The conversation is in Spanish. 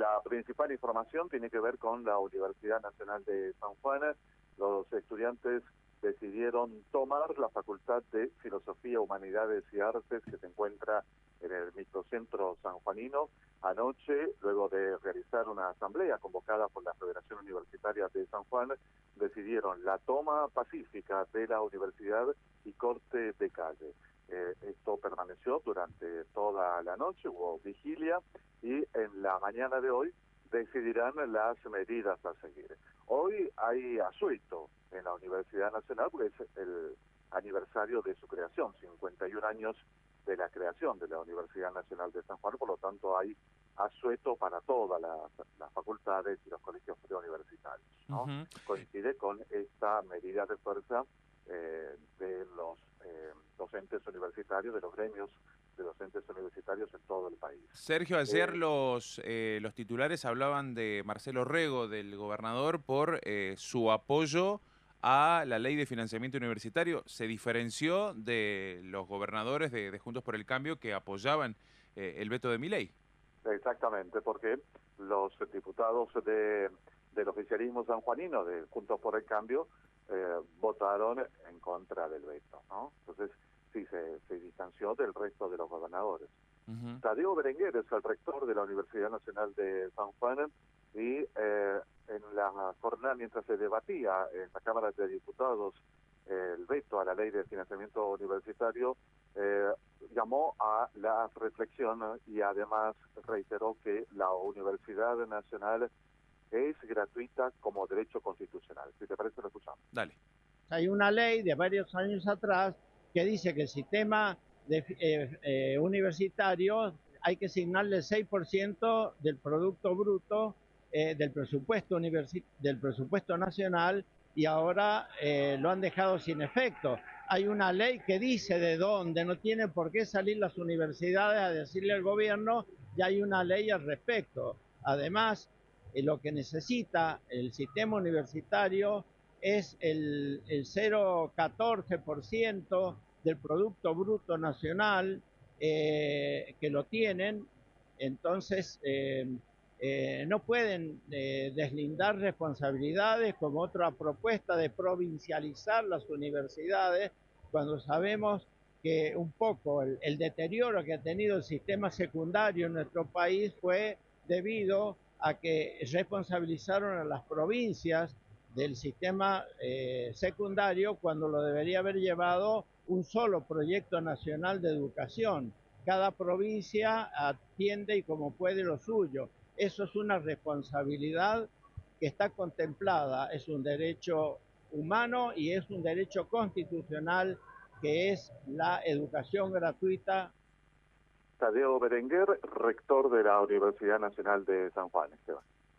la principal información tiene que ver con la Universidad Nacional de San Juan. Los estudiantes decidieron tomar la Facultad de Filosofía, Humanidades y Artes que se encuentra en el microcentro sanjuanino. Anoche, luego de realizar una asamblea convocada por la Federación Universitaria de San Juan, decidieron la toma pacífica de la universidad y corte de calle. Esto permaneció durante toda la noche, hubo vigilia y en la mañana de hoy decidirán las medidas a seguir. Hoy hay asueto en la Universidad Nacional porque es el aniversario de su creación, 51 años de la creación de la Universidad Nacional de San Juan, por lo tanto hay asueto para todas las facultades y los colegios preuniversitarios, ¿no? Coincide con esta medida de fuerza de los docentes universitarios, de los gremios de docentes universitarios en todo el país. Sergio, ayer los titulares hablaban de Marcelo Rego, del gobernador, por su apoyo a la ley de financiamiento universitario. Se diferenció de los gobernadores de Juntos por el Cambio que apoyaban el veto de Milei. Exactamente, porque los diputados del oficialismo sanjuanino, de Juntos por el Cambio, votaron en contra del veto, ¿no? Entonces, sí, se distanció del resto de los gobernadores. Tadeo Berenguer es el rector de la Universidad Nacional de San Juan y en la jornada, mientras se debatía en la Cámara de Diputados el veto a la ley de financiamiento universitario, llamó a la reflexión y además reiteró que la Universidad Nacional es gratuita como derecho constitucional. Si te parece, lo escuchamos. Dale. Hay una ley de varios años atrás que dice que el sistema universitario hay que asignarle el 6% del Producto Bruto del presupuesto nacional, y ahora lo han dejado sin efecto. Hay una ley que dice de dónde, no tienen por qué salir las universidades a decirle al gobierno, ya hay una ley al respecto. Además, lo que necesita el sistema universitario es el 0,14% del Producto Bruto Nacional, que lo tienen. Entonces no pueden deslindar responsabilidades como otra propuesta de provincializar las universidades, cuando sabemos que un poco el deterioro que ha tenido el sistema secundario en nuestro país fue debido a que responsabilizaron a las provincias del sistema secundario cuando lo debería haber llevado un solo proyecto nacional de educación. Cada provincia atiende y como puede lo suyo. Eso es una responsabilidad que está contemplada, es un derecho humano y es un derecho constitucional, que es la educación gratuita. Tadeo Berenguer, rector de la Universidad Nacional de San Juan, Esteban.